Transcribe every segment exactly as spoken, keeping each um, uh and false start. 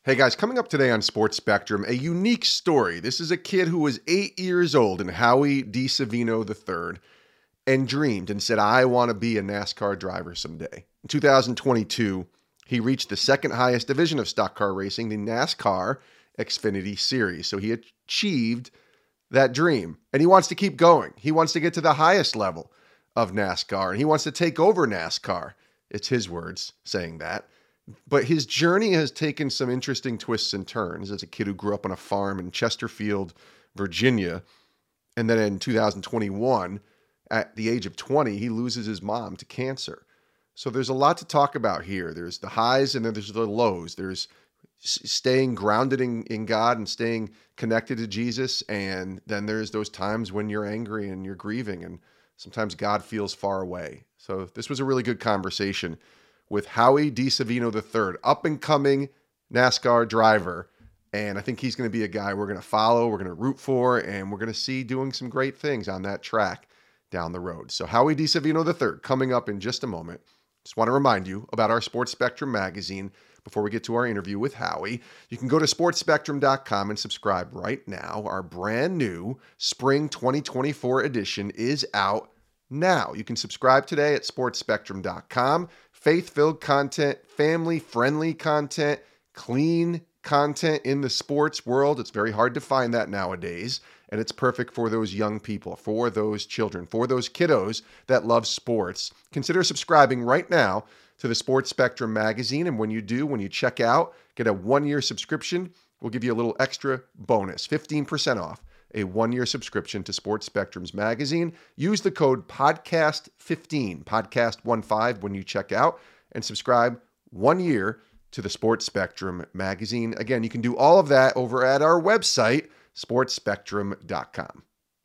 Hey guys, coming up today on Sports Spectrum, a unique story. This is a kid who was eight years old, and Howie DiSavino the third, and dreamed and said, I want to be a NASCAR driver someday. In two thousand twenty-two, he reached the second highest division of stock car racing, the NASCAR Xfinity Series. So he achieved that dream, and he wants to keep going. He wants to get to the highest level of NASCAR, and he wants to take over NASCAR. It's his words saying that. But his journey has taken some interesting twists and turns as a kid who grew up on a farm in Chesterfield, Virginia. And then in two thousand twenty-one, at the age of twenty, he loses his mom to cancer. So there's a lot to talk about here. There's the highs and then there's the lows. There's staying grounded in, in God and staying connected to Jesus. And then there's those times when you're angry and you're grieving and sometimes God feels far away. So this was a really good conversation with Howie DiSavino the third, up-and-coming NASCAR driver. And I think he's going to be a guy we're going to follow, we're going to root for, and we're going to see doing some great things on that track down the road. So Howie DiSavino the third coming up in just a moment. Just want to remind you about our Sports Spectrum magazine before we get to our interview with Howie. You can go to sports spectrum dot com and subscribe right now. Our brand new Spring twenty twenty-four edition is out now. You can subscribe today at sports spectrum dot com. Faith-filled content, family-friendly content, clean content in the sports world. It's very hard to find that nowadays, and it's perfect for those young people, for those children, for those kiddos that love sports. Consider subscribing right now to the Sports Spectrum magazine, and when you do, when you check out, get a one-year subscription. We'll give you a little extra bonus, fifteen percent off a one-year subscription to Sports Spectrum's magazine. Use the code podcast fifteen, podcast fifteen when you check out, and subscribe one year to the Sports Spectrum magazine. Again, you can do all of that over at our website, sports spectrum dot com.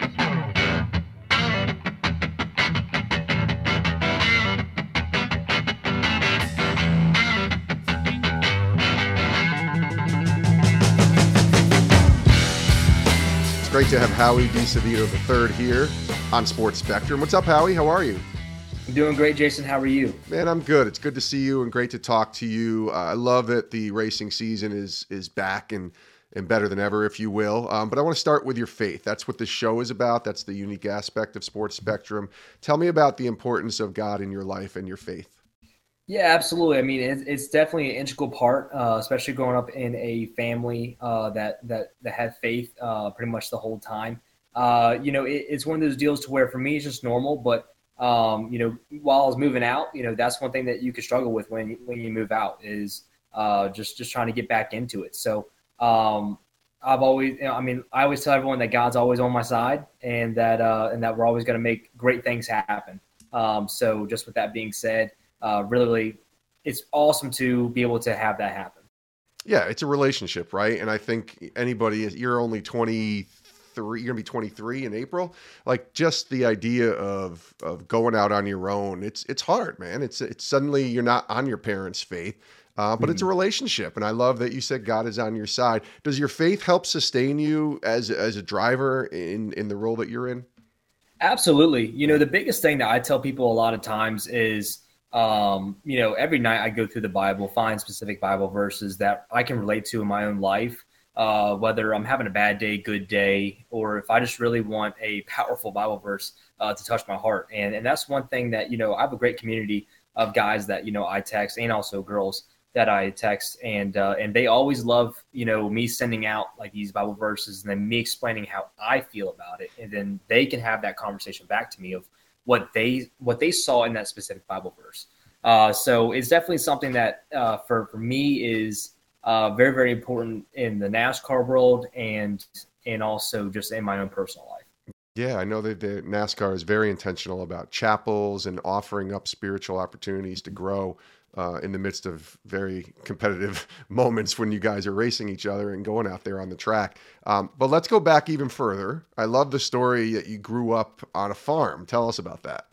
Great to have Howie DiSavino the third here on Sports Spectrum. What's up, Howie? How are you? I'm doing great, Jason. How are you? Man, I'm good. It's good to see you and great to talk to you. Uh, I love that the racing season is is back and and better than ever, if you will. Um, but I want to start with your faith. That's what this show is about. That's the unique aspect of Sports Spectrum. Tell me about the importance of God in your life and your faith. Yeah, absolutely. I mean, it's, it's definitely an integral part, uh, especially growing up in a family uh, that that that had faith uh, pretty much the whole time. Uh, you know, it, it's one of those deals to where for me it's just normal, but um, you know, while I was moving out, you know, that's one thing that you could struggle with when when you move out is uh, just just trying to get back into it. So um, I've always, you know, I mean, I always tell everyone that God's always on my side, and that uh, and that we're always going to make great things happen. Um, so just with that being said. Uh, really, really, it's awesome to be able to have that happen. Yeah, it's a relationship, right? And I think anybody, you're only twenty-three, you're gonna be twenty-three in April. Like just the idea of of going out on your own, it's it's hard, man. It's it's suddenly you're not on your parents' faith, uh, but mm-hmm. It's a relationship. And I love that you said God is on your side. Does your faith help sustain you as as a driver in in the role that you're in? Absolutely. You know, the biggest thing that I tell people a lot of times is. Um, you know, every night I go through the Bible, find specific Bible verses that I can relate to in my own life, uh, whether I'm having a bad day, good day, or if I just really want a powerful Bible verse uh, to touch my heart. And and that's one thing that, you know, I have a great community of guys that, you know, I text and also girls that I text and uh, and they always love, you know, me sending out like these Bible verses and then me explaining how I feel about it. And then they can have that conversation back to me of what they what they saw in that specific Bible verse. Uh, so it's definitely something that uh, for, for me is uh, very, very important in the NASCAR world and and also just in my own personal life. Yeah, I know that the NASCAR is very intentional about chapels and offering up spiritual opportunities to grow uh, in the midst of very competitive moments when you guys are racing each other and going out there on the track. Um, but let's go back even further. I love the story that you grew up on a farm. Tell us about that.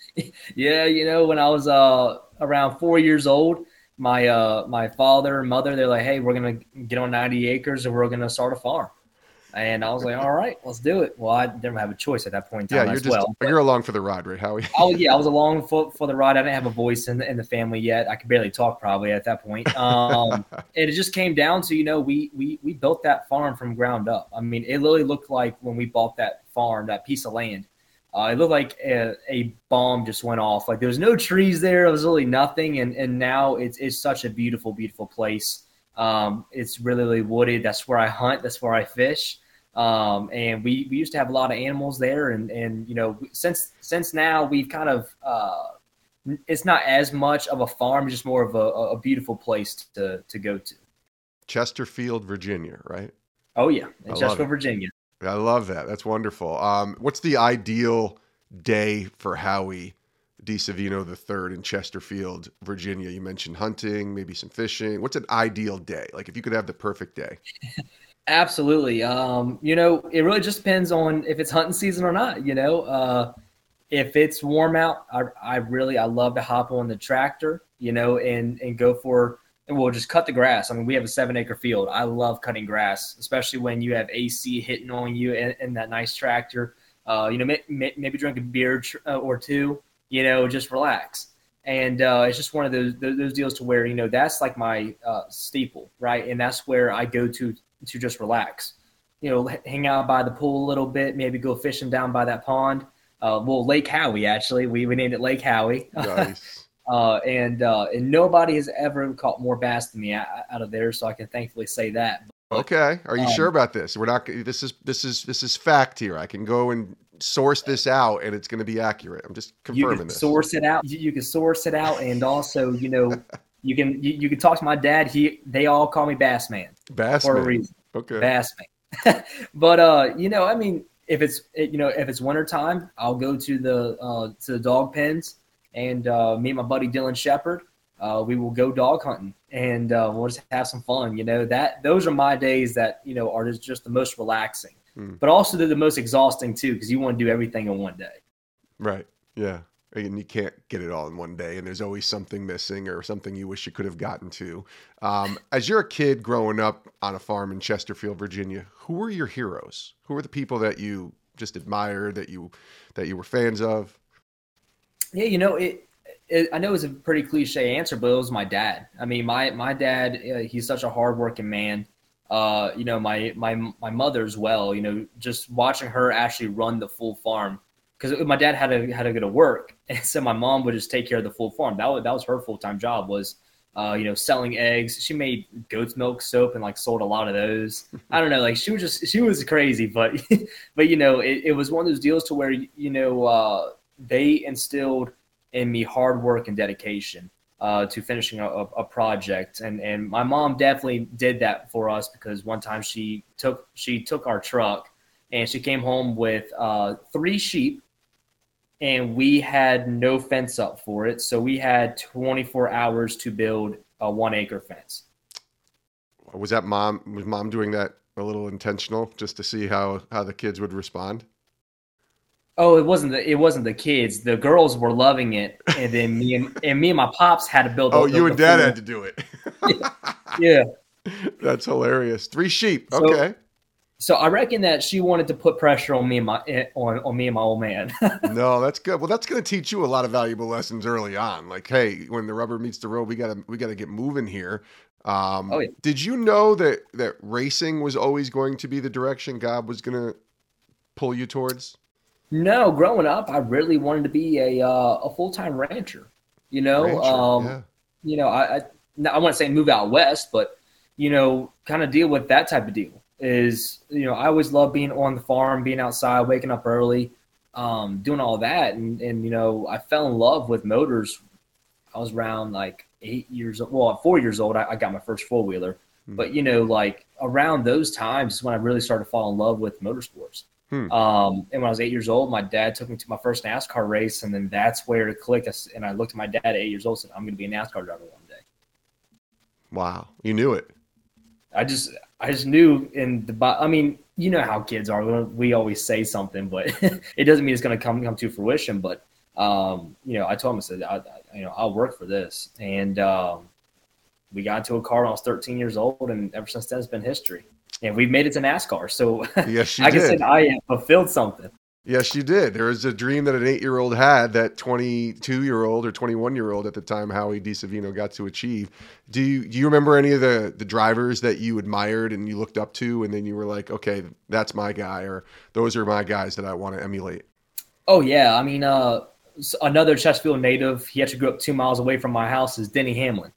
Yeah, you know, when I was uh, around four years old, my uh, my father and mother, they're like, hey, we're going to get on ninety acres and we're going to start a farm. And I was like, all right, let's do it. Well, I didn't have a choice at that point in Yeah, time you're as just well. But, you're along for the ride, right, Howie? oh yeah, I was along for, for the ride. I didn't have a voice in the, in the family yet. I could barely talk probably at that point. Um, and it just came down to, you know, we, we, we built that farm from ground up. I mean, it literally looked like when we bought that farm, that piece of land, uh, it looked like a, a bomb just went off. Like there was no trees there. It was really nothing. And, and now it's, it's such a beautiful, beautiful place. Um, it's really, really wooded. That's where I hunt. That's where I fish. Um, and we, we used to have a lot of animals there. And, and, you know, since, since now we've kind of, uh, it's not as much of a farm, just more of a, a beautiful place to, to go to. Chesterfield, Virginia, right? Oh yeah. In Chesterfield, Virginia. I love that. That's wonderful. Um, what's the ideal day for Howie DiSavino the third in Chesterfield, Virginia? You mentioned hunting, maybe some fishing. What's an ideal day? Like if you could have the perfect day. Absolutely. Um, you know, it really just depends on if it's hunting season or not, you know. Uh, if it's warm out, I, I really, I love to hop on the tractor, you know, and, and go for, and we'll just cut the grass. I mean, we have a seven acre field. I love cutting grass, especially when you have A C hitting on you in, in that nice tractor. Uh, you know, may, may, maybe drink a beer or two, you know, just relax. And uh, it's just one of those, those those deals to where, you know, that's like my uh, steeple, right? And that's where I go to to just relax, you know, hang out by the pool a little bit, maybe go fishing down by that pond. Uh, well, Lake Howie, actually, we, we named it Lake Howie. Nice. uh, and uh, and nobody has ever caught more bass than me out, out of there, so I can thankfully say that. But, okay, are you um, sure about this? We're not. This is this is this is fact here. I can go and source this out, and it's going to be accurate. I'm just confirming you can this. Source it out. You, you can source it out, and also, you know, you can you, you can talk to my dad. He they all call me Bass Man. Bass for Man. a reason. Okay. Bass Man. But uh, you know, I mean, if it's you know if it's wintertime, I'll go to the uh, to the dog pens, and uh, me and my buddy Dylan Shepard, uh, we will go dog hunting, and uh, we'll just have some fun. You know that those are my days that you know are just, just the most relaxing, mm. but also they're the most exhausting too because you want to do everything in one day. Right. Yeah. And you can't get it all in one day, and there's always something missing or something you wish you could have gotten to. Um, as you're a kid growing up on a farm in Chesterfield, Virginia, who were your heroes? Who were the people that you just admired, that you that you were fans of? Yeah, you know, it, it I know it's a pretty cliche answer, but it was my dad. I mean, my my dad, uh, he's such a hardworking man. Uh, you know, my my my mother as well. You know, just watching her actually run the full farm. Because my dad had to had to go to work, and so my mom would just take care of the full farm. That was that was her full time job was, uh, you know, selling eggs. She made goat's milk soap and like sold a lot of those. I don't know, like she was just she was crazy, but but you know, it, it was one of those deals to where you know uh, they instilled in me hard work and dedication uh, to finishing a, a project, and and my mom definitely did that for us because one time she took she took our truck and she came home with uh, three sheep. And we had no fence up for it, so we had twenty-four hours to build a one-acre fence. Was that mom? Was mom doing that a little intentional, just to see how, how the kids would respond? Oh, it wasn't the it wasn't the kids. The girls were loving it, and then me and and me and my pops had to build. Oh, the, you the, and the Dad full. had to do it. Yeah, that's hilarious. Three sheep. So, okay. So I reckon that she wanted to put pressure on me and my on, on me and my old man. No, that's good. Well, that's going to teach you a lot of valuable lessons early on. Like, hey, when the rubber meets the road, we got to we got to get moving here. Um, oh, yeah. Did you know that that racing was always going to be the direction God was going to pull you towards? No, growing up, I really wanted to be a uh, a full time rancher. You know, rancher, um, yeah. you know, I I, I want to say move out west, but you know, kind of deal with that type of deal. Is, you know, I always love being on the farm, being outside, waking up early, um, doing all that. And, and, you know, I fell in love with motors. I was around like eight years old. Well, at four years old, I, I got my first four wheeler. Mm-hmm. But, you know, like around those times is when I really started to fall in love with motorsports. Hmm. Um, and when I was eight years old, my dad took me to my first NASCAR race. And then that's where it clicked. And I looked at my dad at eight years old and said, I'm going to be a NASCAR driver one day. Wow. You knew it. I just, I just knew in the, I mean, you know how kids are. We always say something, but it doesn't mean it's going to come come to fruition. But um, you know, I told him, I said, I, I, you know, I'll work for this. And um, we got into a car when I was thirteen years old, and ever since then, it's been history. and we made it to NASCAR. So, Yes, you like I did. said, I fulfilled something. Yes, you did. There was a dream that an eight-year-old had that twenty-two-year-old or twenty-one-year-old at the time, Howie DiSavino, got to achieve. Do you do you remember any of the the drivers that you admired and you looked up to, and then you were like, okay, that's my guy, or those are my guys that I want to emulate? Oh yeah, I mean, uh, another Chesterfield native. He actually grew up two miles away from my house. Is Denny Hamlin.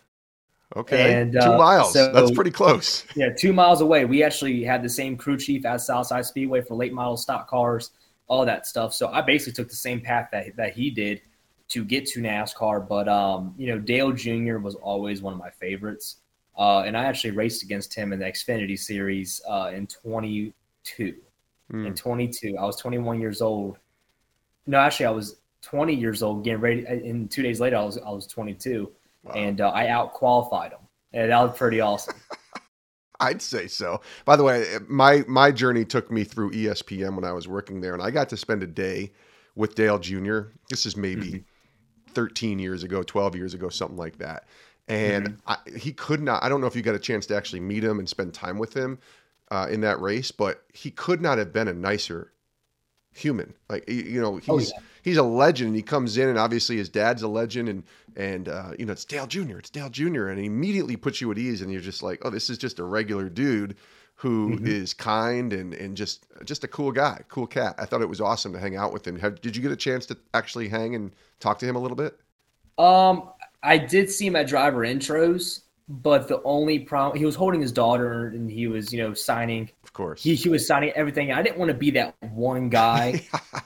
Okay, And two uh, miles. That's so, pretty close. yeah, two miles away. We actually had the same crew chief at Southside Speedway for late model stock cars, all that stuff. So I basically took the same path that that he did to get to NASCAR. But um, you know, Dale Junior was always one of my favorites, uh, and I actually raced against him in the Xfinity Series uh, in twenty-two. Mm. In twenty-two, I was twenty-one years old. No, actually, I was twenty years old. Getting ready, and two days later, I was I was twenty-two. Wow. And uh, I out-qualified him. And that was pretty awesome. I'd say so. By the way, my my journey took me through E S P N when I was working there, and I got to spend a day with Dale Junior This is maybe mm-hmm. thirteen years ago, twelve years ago, something like that. And mm-hmm. I, he could not – I don't know if you got a chance to actually meet him and spend time with him uh, in that race, but he could not have been a nicer human. Like, you know, he's oh, yeah. he's a legend. He comes in, and obviously his dad's a legend, and and uh, you know, it's Dale Junior It's Dale Junior And he immediately puts you at ease, and you're just like, oh, this is just a regular dude who mm-hmm. is kind and and just just a cool guy, cool cat. I thought it was awesome to hang out with him. Have, did you get a chance to actually hang and talk to him a little bit? Um, I did see him at driver intros, but the only problem, he was holding his daughter, and he was, you know, signing. Of course, he he was signing everything. I didn't want to be that one guy.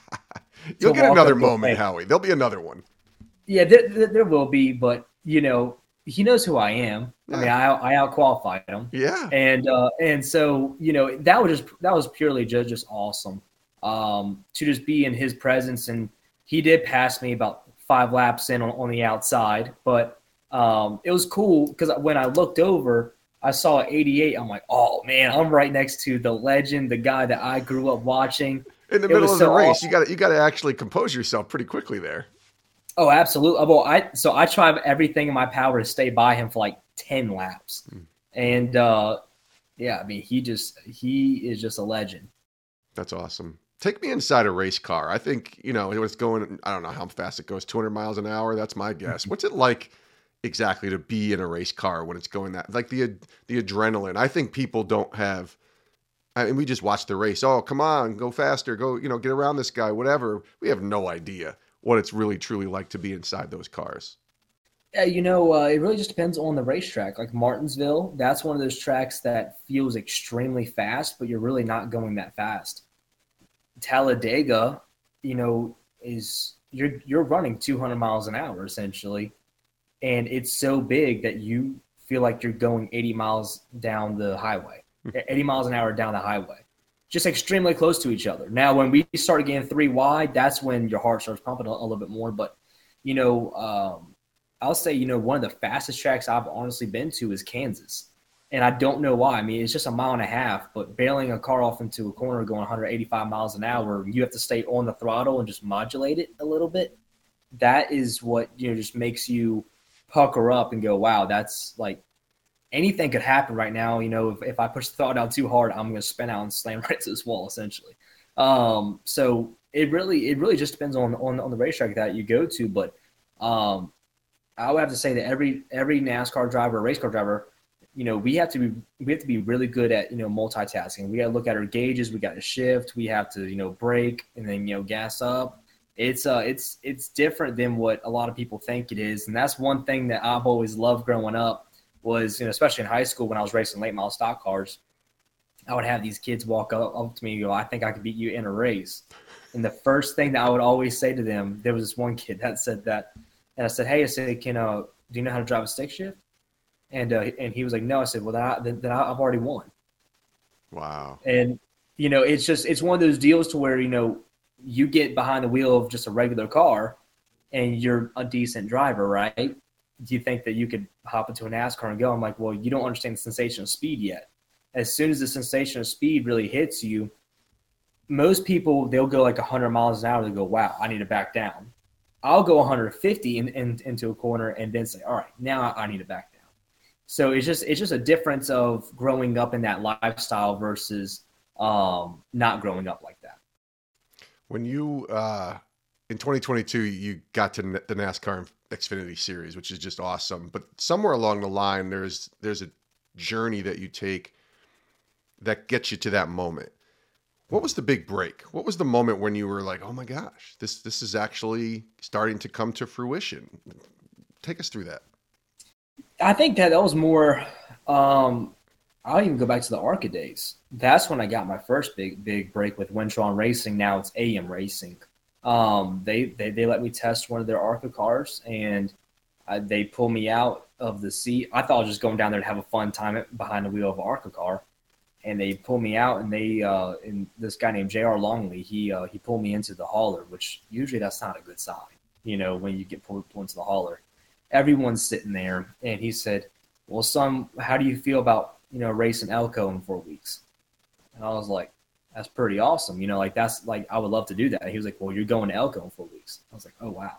You'll get another moment, Howie. There'll be another one. Yeah, there, there, there will be, but you know, he knows who I am. Yeah. I mean, I I out qualified him. Yeah, and uh, and so you know that was just that was purely just just awesome um, to just be in his presence, and he did pass me about five laps in on, on the outside, but um, it was cool because when I looked over, I saw eighty-eight. I'm like, oh man, I'm right next to the legend, the guy that I grew up watching. In the middle of the race, you got you got to actually compose yourself pretty quickly there. Oh, absolutely. Well, I so I tried everything in my power to stay by him for like ten laps, mm. and uh, yeah, I mean, he just he is just a legend. That's awesome. Take me inside a race car. I think you know it's going. I don't know how fast it goes. two hundred miles an hour. That's my guess. What's it like exactly to be in a race car when it's going that? Like the the adrenaline. I think people don't have. I mean, we just watch the race. Oh, come on, go faster, go, you know, get around this guy, whatever. We have no idea what it's really, truly like to be inside those cars. Yeah, you know, uh, it really just depends on the racetrack. Like Martinsville, that's one of those tracks that feels extremely fast, but you're really not going that fast. Talladega, you know, is you're you're running two hundred miles an hour essentially, and it's so big that you feel like you're going eighty miles down the highway. eighty miles an hour down the highway, just extremely close to each other. Now, when we started getting three wide, that's when your heart starts pumping a, a little bit more. But, you know, um, I'll say, you know, one of the fastest tracks I've honestly been to is Kansas. And I don't know why. I mean, it's just a mile and a half, but bailing a car off into a corner going one hundred eighty-five miles an hour, you have to stay on the throttle and just modulate it a little bit. That is what, you know, just makes you pucker up and go, wow, that's like, anything could happen right now. You know, if, if I push the throttle down too hard, I'm going to spin out and slam right to this wall, essentially. Um, so it really, it really just depends on, on, on the racetrack that you go to. But um, I would have to say that every, every NASCAR driver, race car driver, you know, we have to be, we have to be really good at, you know, multitasking. We got to look at our gauges. We got to shift. We have to, you know, brake and then, you know, gas up. It's uh, it's, it's different than what a lot of people think it is. And that's one thing that I've always loved growing up. Was, you know, especially in high school when I was racing late model stock cars, I would have these kids walk up, up to me and go, I think I could beat you in a race. And the first thing that I would always say to them, there was this one kid that said that, and I said, hey, I said, can, uh, do you know how to drive a stick shift? And uh, and he was like, no. I said, well, then, I, then, then I've already won. Wow. And, you know, it's just, it's one of those deals to where, you know, you get behind the wheel of just a regular car and you're a decent driver, right? Do you think that you could hop into a NASCAR and go? I'm like, well, you don't understand the sensation of speed yet. As soon as the sensation of speed really hits you, most people, they'll go like one hundred miles an hour. They go, wow, I need to back down. I'll go one hundred fifty in, in, into a corner and then say, all right, now I need to back down. So it's just it's just a difference of growing up in that lifestyle versus um, not growing up like that. When you uh, in twenty twenty-two, you got to the NASCAR Xfinity Series, which is just awesome. But somewhere along the line, there's there's a journey that you take that gets you to that moment. What was the big break? What was the moment when you were like, "Oh my gosh, this this is actually starting to come to fruition"? Take us through that. I think that that was more. Um, I'll even go back to the ARCA days. That's when I got my first big big break with Wintron Racing. Now it's A M Racing. Um, they, they they let me test one of their ARCA cars, and I, they pulled me out of the seat. I thought I was just going down there to have a fun time behind the wheel of an ARCA car, and they pulled me out. And they uh, and this guy named J R Longley, he uh, he pulled me into the hauler, which usually that's not a good sign, you know, when you get pulled, pulled into the hauler. Everyone's sitting there, and he said, "Well, son, how do you feel about, you know, racing Elko in four weeks?" And I was like, "That's pretty awesome. You know, like that's like, I would love to do that." He was like, "Well, you're going to Elko in four weeks." I was like, "Oh, wow."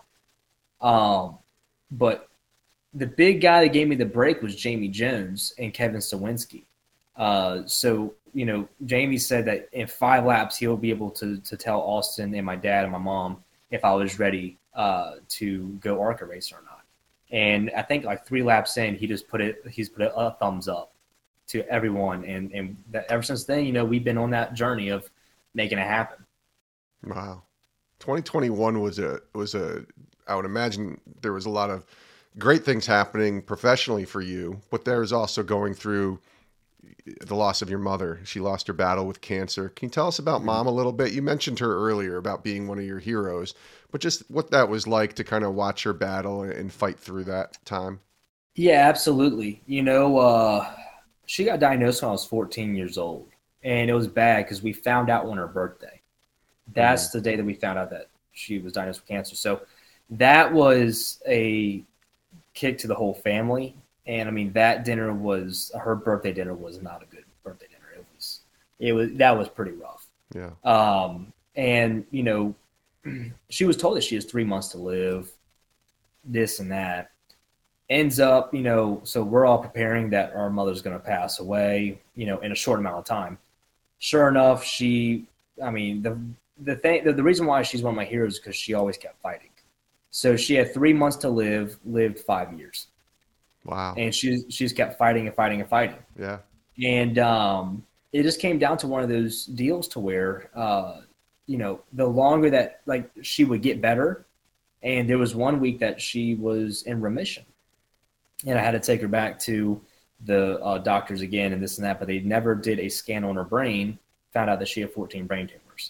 Um, but the big guy that gave me the break was Jamie Jones and Kevin Sawinski. Uh, so, you know, Jamie said that in five laps, he'll be able to, to tell Austin and my dad and my mom if I was ready uh, to go ARCA race or not. And I think like three laps in, he just put it, he's put a, a thumbs up to everyone. And, and that, ever since then, you know, we've been on that journey of making it happen. Wow. twenty twenty-one was a, was a, I would imagine there was a lot of great things happening professionally for you, but there was also going through the loss of your mother. She lost her battle with cancer. Can you tell us about Mom a little bit? You mentioned her earlier about being one of your heroes, but just what that was like to kind of watch her battle and fight through that time. Yeah, absolutely. You know, uh, she got diagnosed when I was fourteen years old, and it was bad because we found out on her birthday. That's Mm-hmm. the day that we found out that she was diagnosed with cancer. So that was a kick to the whole family. And I mean, that dinner was her birthday dinner was not a good birthday dinner. It was, it was that was pretty rough. Yeah. Um, and you know, she was told that she has three months to live, this and that. Ends up, you know, so we're all preparing that our mother's going to pass away, you know, in a short amount of time. Sure enough, she, I mean, the the thing, the, the reason why she's one of my heroes is because she always kept fighting. So she had three months to live, lived five years. Wow. And she's she's kept fighting and fighting and fighting. Yeah. And um, it just came down to one of those deals to where, uh, you know, the longer that like she would get better, and there was one week that she was in remission, and I had to take her back to the uh, doctors again and this and that, but they never did a scan on her brain. Found out that she had fourteen brain tumors.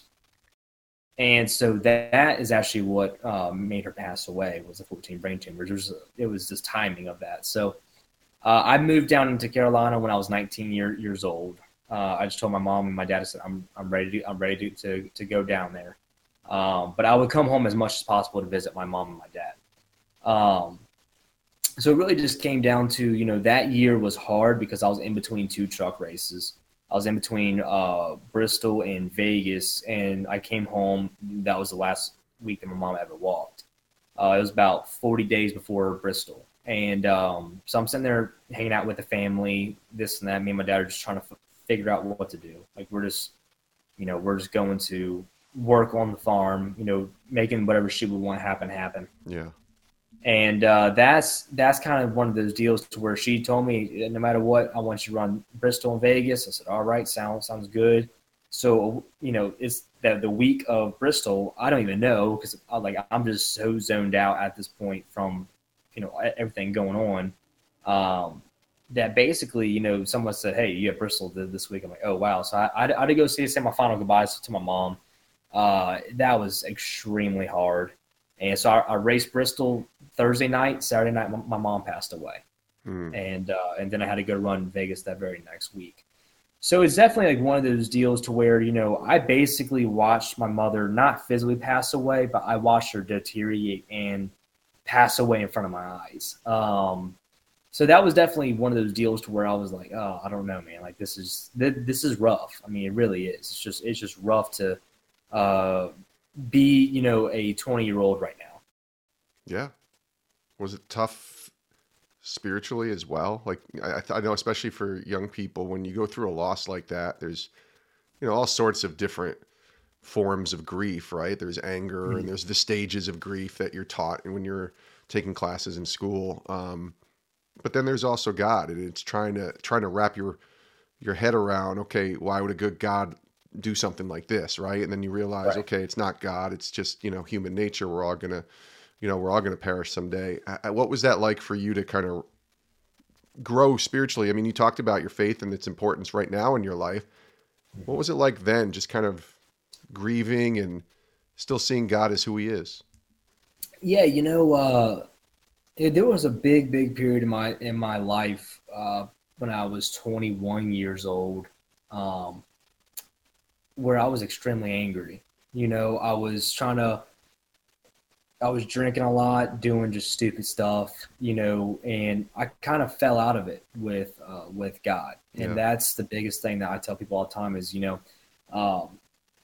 And so that is actually what um, made her pass away, was the fourteen brain tumors. It was, it was just timing of that. So uh, I moved down into Carolina when I was nineteen year, years old. Uh, I just told my mom and my dad, I said, I'm, I'm ready to, I'm ready to, to, to go down there. Um, but I would come home as much as possible to visit my mom and my dad. Um, so it really just came down to, you know, that year was hard because I was in between two truck races. I was in between uh, Bristol and Vegas, and I came home. That was the last week that my mom ever walked. Uh, it was about forty days before Bristol. And um, so I'm sitting there hanging out with the family, this and that. Me and my dad are just trying to f- figure out what to do. Like, we're just, you know, we're just going to work on the farm, you know, making whatever she would want to happen, happen. Yeah. And uh, that's that's kind of one of those deals to where she told me, no matter what, I want you to run Bristol and Vegas. I said, all right, sounds sounds good. So, you know, it's that the week of Bristol, I don't even know because like I'm just so zoned out at this point from, you know, everything going on. Um, that basically, you know, someone said, hey, you have Bristol this week. I'm like, oh, wow. So I, I, I had to go see, say my final goodbyes to my mom. Uh, that was extremely hard. And so I, I raced Bristol Thursday night. Saturday night, my, my mom passed away. Mm. And uh, and then I had to go run Vegas that very next week. So it's definitely like one of those deals to where, you know, I basically watched my mother not physically pass away, but I watched her deteriorate and pass away in front of my eyes. Um, so that was definitely one of those deals to where I was like, oh, I don't know, man. Like, this is this is rough. I mean, it really is. It's just it's just rough to uh, be, you know, a twenty-year-old right now. Yeah. Was it tough spiritually as well? Like I, I know, especially for young people, when you go through a loss like that, there's you know all sorts of different forms of grief, right? There's anger and Mhm. there's the stages of grief that you're taught when you're taking classes in school. Um, but then there's also God, and it's trying to trying to wrap your your head around, okay, why would a good God do something like this, right? And then you realize, Right. okay, it's not God, it's just, you know, human nature. We're all gonna, you know, we're all gonna perish someday. Uh, What was that like for you to kind of grow spiritually? I mean, you talked about your faith and its importance right now in your life. What was it like then, just kind of grieving and still seeing God as who he is? Yeah, you know, uh, it, there was a big, big period in my in my life uh, when I was twenty-one years old, um, where I was extremely angry. You know, I was trying to, I was drinking a lot, doing just stupid stuff. You know, and I kind of fell out of it with uh, with God, and Yeah, that's the biggest thing that I tell people all the time is, you know, um,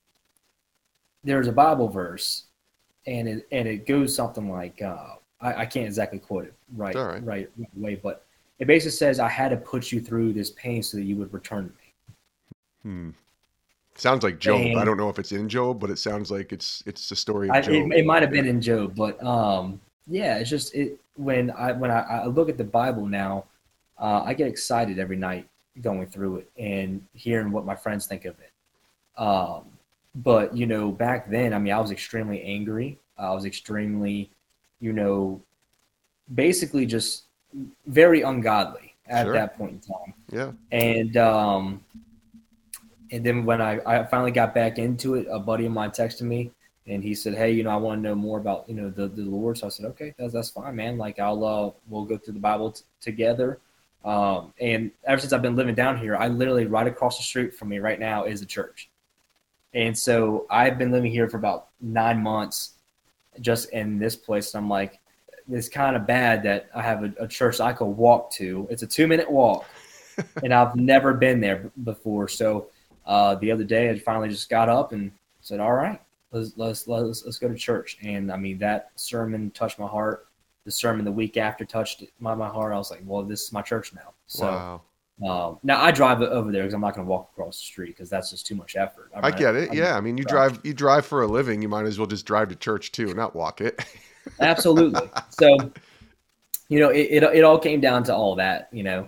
there's a Bible verse and it and it goes something like uh, I, I can't exactly quote it it's right all right. right away, but it basically says I had to put you through this pain so that you would return to Hmm. Sounds like me. Job. I And don't know if it's in Job, but it sounds like it's it's the story of I, it, Job. it might have Yeah. been in Job, but um, yeah, it's just it when I when I, I look at the Bible now, uh, I get excited every night going through it and hearing what my friends think of it. Um, but you know, back then, I mean, I was extremely angry. I was extremely, you know, basically just very ungodly at Sure. that point in time. Yeah. And um, and then when I, I finally got back into it, a buddy of mine texted me and he said, "Hey, you know, I want to know more about you know the, the Lord." So I said, "Okay, that's that's fine, man. Like I'll uh, we'll go through the Bible t- together." Um, and ever since I've been living down here, I literally right across the street from me right now is a church. And so I've been living here for about nine months just in this place. And I'm like, it's kind of bad that I have a, a church I could walk to. It's a two minute walk, and I've never been there b- before. So uh, the other day, I finally just got up and said, "All right, let's let's let's let's go to church." And I mean, that sermon touched my heart. The sermon the week after touched my my heart. I was like, "Well, this is my church now." So Wow. um, now I drive over there because I'm not going to walk across the street because that's just too much effort. I I run it. get it. I run Yeah. I mean, you traffic. drive you drive for a living. You might as well just drive to church too, not walk it. Absolutely. So you know, it, it it all came down to all that. You know.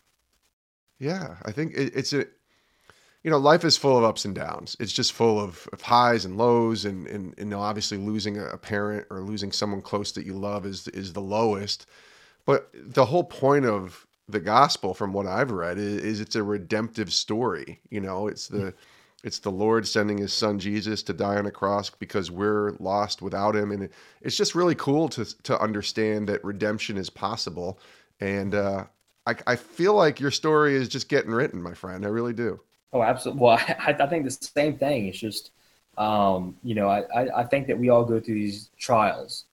Yeah, I think it, it's a you know life is full of ups and downs. It's just full of, of highs and lows, and, and and you know obviously losing a, a parent or losing someone close that you love is is the lowest. But the whole point of the gospel, from what I've read, is, is it's a redemptive story. You know, it's the it's the Lord sending His Son Jesus to die on a cross because we're lost without Him, and it, it's just really cool to to understand that redemption is possible. And uh, I, I feel like your story is just getting written, my friend. I really do. Oh, absolutely. Well, I, I think the same thing. It's just, um, you know, I, I I think that we all go through these trials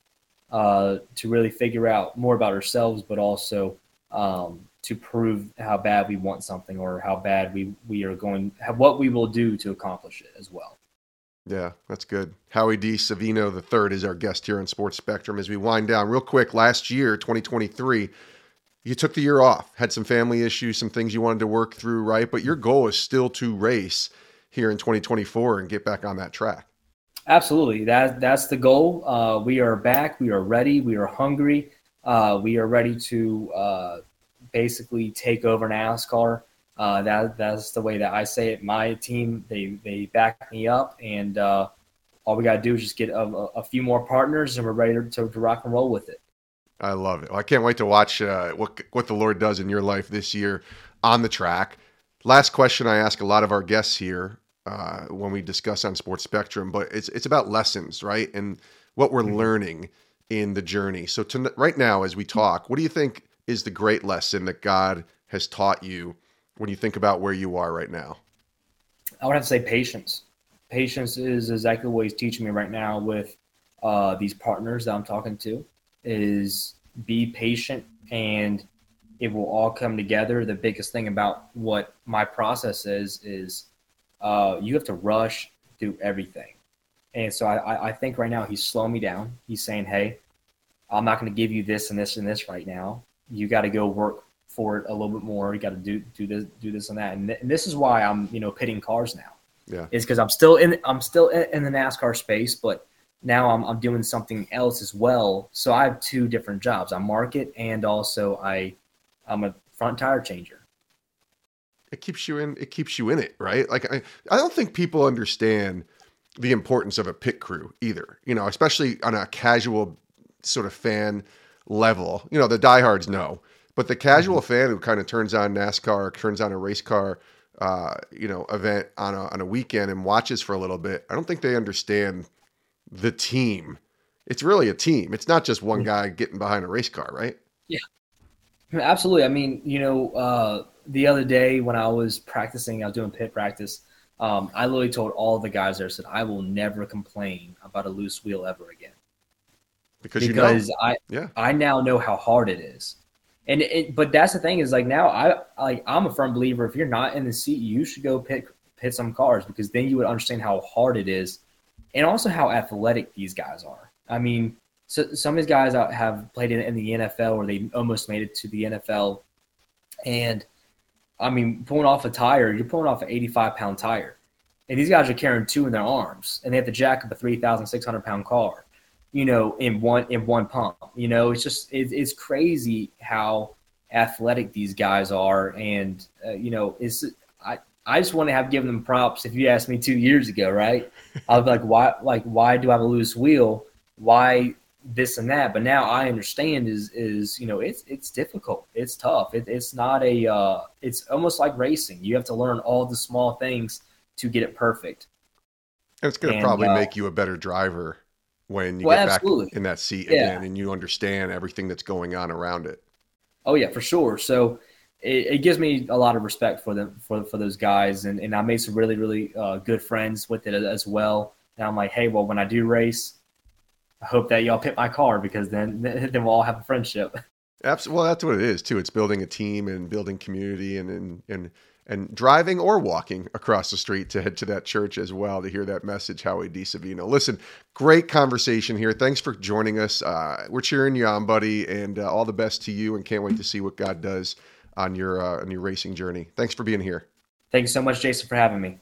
uh, to really figure out more about ourselves, but also um, to prove how bad we want something or how bad we, we are going, what we will do to accomplish it as well. Yeah, that's good. Howie D. Savino the third is our guest here on Sports Spectrum. As we wind down, real quick, last year, twenty twenty-three, you took the year off, had some family issues, some things you wanted to work through, right? But your goal is still to race here in twenty twenty-four and get back on that track. Absolutely. That that's the goal. Uh, we are back. We are ready. We are hungry. Uh, we are ready to uh, basically take over NASCAR. Uh, that that's the way that I say it. My team they they back me up, and uh, all we got to do is just get a, a few more partners, and we're ready to, to, to rock and roll with it. I love it. Well, I can't wait to watch uh, what what the Lord does in your life this year on the track. Last question I ask a lot of our guests here uh, when we discuss on Sports Spectrum, but it's it's about lessons, right? And what we're Mhm. learning in the journey. So to, right now, as we talk, what do you think is the great lesson that God has taught you when you think about where you are right now? I would have to say patience. Patience is exactly what he's teaching me right now with uh, these partners that I'm talking to. Is be patient and it will all come together. The biggest thing about what my process is is uh, you have to rush through everything. And so I, I think right now he's slowing me down. He's saying, "Hey, I'm not going to give you this and this and this right now. you got to go work for it a little bit more. You got to do do this, do this and that. And, th- and this is why I'm, you know, pitting cars now. Yeah, is because I'm still in I'm still in, in the NASCAR space, but now I'm I'm doing something else as well. So I have two different jobs. I market and also I I'm a front tire changer. It keeps you in. It keeps you in it, right? Like I, I don't think people understand the importance of a pit crew either. You know, especially on a casual sort of fan level. You know, the diehards know, but the casual mm-hmm. fan who kind of turns on NASCAR, turns on a race car, uh, you know, event on a on a weekend and watches for a little bit, I don't think they understand the team. It's really a team. It's not just one guy getting behind a race car, right? Yeah, absolutely. I mean, you know, uh, the other day when I was practicing, I was doing pit practice. Um, I literally told all the guys there, said, I will never complain about a loose wheel ever again. Because, because you know. I yeah. I now know how hard it is. And it, but that's the thing is like now I like I'm a firm believer if you're not in the seat, you should go pit pit some cars because then you would understand how hard it is and also how athletic these guys are. I mean, so some of these guys have played in, in the N F L or they almost made it to the N F L. And I mean, pulling off a tire, you're pulling off an eighty-five pound tire. And these guys are carrying two in their arms and they have to jack up a three thousand six hundred pound car, you know, in one, in one pump. You know, it's just, it, it's crazy how athletic these guys are. And, uh, you know, it's, I, I just want to have given them props. If you asked me two years ago, right? I was like, why, like, why do I have a loose wheel? Why this and that? But now I understand is, is, you know, it's, it's difficult. It's tough. It, it's not a, uh, it's almost like racing. You have to learn all the small things to get it perfect. And it's going to probably uh, make you a better driver when you well, get absolutely. back in that seat yeah. again and you understand everything that's going on around it. Oh yeah, for sure. So it, it gives me a lot of respect for them, for, for those guys. And, and I made some really, really uh, good friends with it as well. And I'm like, hey, well, when I do race, I hope that y'all pit my car because then, then we'll all have a friendship. Absolutely. Well, that's what it is too. It's building a team and building community and, and, and, and driving or walking across the street to head to that church as well to hear that message, Howie DeSavino. Listen, great conversation here. Thanks for joining us. Uh, we're cheering you on, buddy, and uh, all the best to you and can't wait to see what God does on your, uh, on your racing journey. Thanks for being here. Thank you so much, Jason, for having me.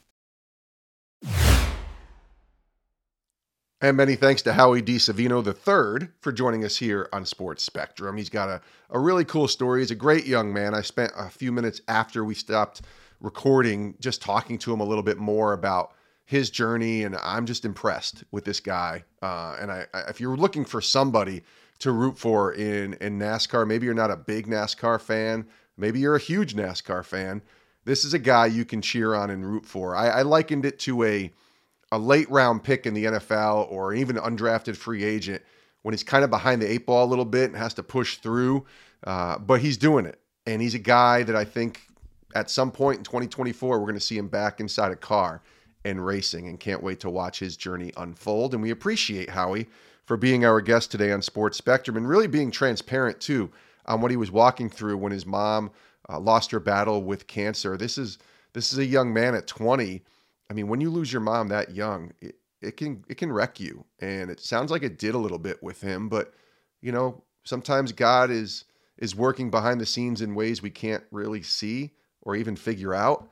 And many thanks to Howie DeSavino the third for joining us here on Sports Spectrum. He's got a, a really cool story. He's a great young man. I spent a few minutes after we stopped recording just talking to him a little bit more about his journey, and I'm just impressed with this guy. Uh, and I, I, if you're looking for somebody to root for in, in NASCAR, maybe you're not a big NASCAR fan, maybe you're a huge NASCAR fan, this is a guy you can cheer on and root for. I, I likened it to a a late round pick in the N F L or even an undrafted free agent when he's kind of behind the eight ball a little bit and has to push through, uh, but he's doing it. And he's a guy that I think at some point in twenty twenty-four, we're going to see him back inside a car and racing, and can't wait to watch his journey unfold. And we appreciate Howie for being our guest today on Sports Spectrum and really being transparent too on what he was walking through when his mom uh, lost her battle with cancer. This is, this is a young man at twenty. I mean, when you lose your mom that young, it, it can it can wreck you. And it sounds like it did a little bit with him. But, you know, sometimes God is is working behind the scenes in ways we can't really see or even figure out.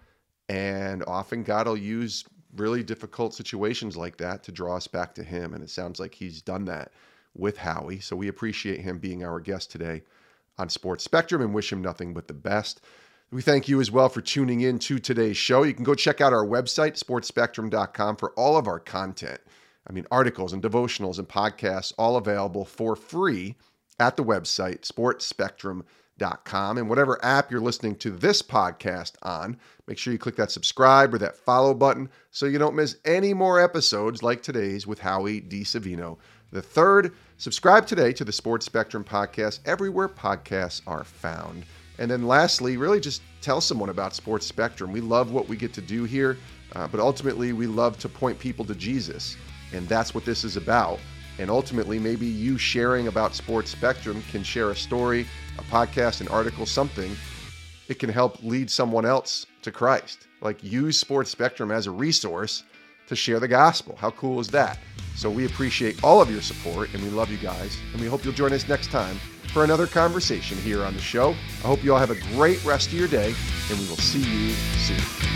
And often God will use really difficult situations like that to draw us back to him. And it sounds like he's done that with Howie. So we appreciate him being our guest today on Sports Spectrum and wish him nothing but the best. We thank you as well for tuning in to today's show. You can go check out our website, sports spectrum dot com, for all of our content. I mean, articles and devotionals and podcasts, all available for free at the website, sports spectrum dot com. And whatever app you're listening to this podcast on, make sure you click that subscribe or that follow button so you don't miss any more episodes like today's with Howie DeSavino the third. Subscribe today to the Sports Spectrum podcast everywhere podcasts are found. And then lastly, really just tell someone about Sports Spectrum. We love what we get to do here, uh, but ultimately we love to point people to Jesus. And that's what this is about. And ultimately, maybe you sharing about Sports Spectrum can share a story, a podcast, an article, something. It can help lead someone else to Christ. Like, use Sports Spectrum as a resource to share the gospel. How cool is that? So we appreciate all of your support, and we love you guys. And we hope you'll join us next time for another conversation here on the show. I hope you all have a great rest of your day, and we will see you soon.